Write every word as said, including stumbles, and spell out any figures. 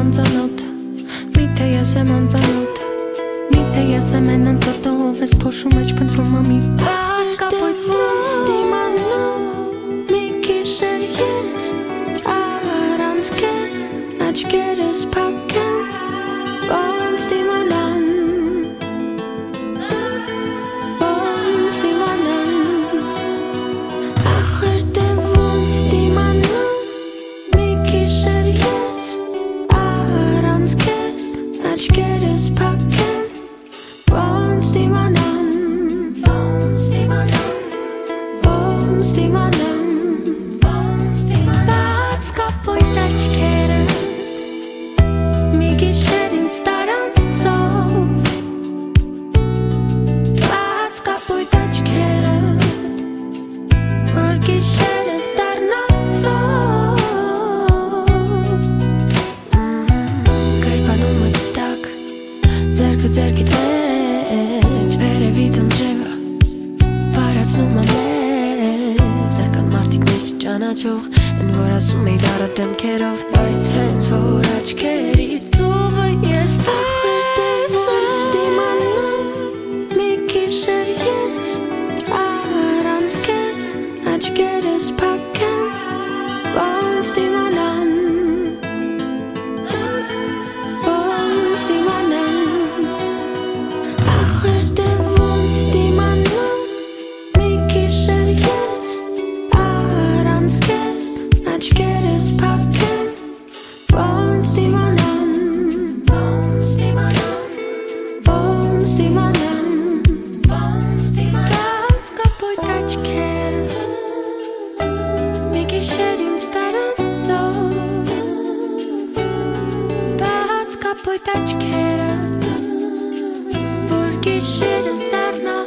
անծանոթ, միթե ես եմ անծանոթ, միթե ես եմ են անծոտով ես փոշու մեջ փնտրում ամի բաց կապույտ ոնց դիմանամ, մի գիշեր ես առանց քեզ աչքերս փակեմ, ոնց դիմանամ, ոնց դիմանամ, ախր դե ոնց դիմանամ, մի գիշեր ես առանց քեզ աչքերս փակեմ, ոնց դիմանամ, ոնց դիմանամ, ոնց դիմանամ, բաց կապույտ աչքերդ, մի գիշեր ինձ տարանցով, բաց կապույտ աչքերդ, որ գիշերս դառնացով, կրպանումը տակ, ձեռքը ձեռքիդ մեջ, վերևից անձրևը վարացնում ամեզ, դեռ կան մարդիկ մեզ չճանաչող, են որ ասում էի դառը դեմքերով, բայց հենց որ աչքերից ծովը ես ախր ոնց դիմանամ, մի գիշեր ես առանց քեզ աչքերս փակեմ, ոնց դիմանամ, ոնց դիմանամ, ախր դե ոնց դիմանամ, մի գիշեր ես առանց քեզ աչքերս փակեմ, ոնց դիմանամ, ոնց դիմանամ, ոնց դիմանամ, ոնց դիմանամ, բաց կապույտ աչքերդ, մի գիշեր ինձ տարանցով, բաց կապույտ աչքերդ, որ գիշերս դառնա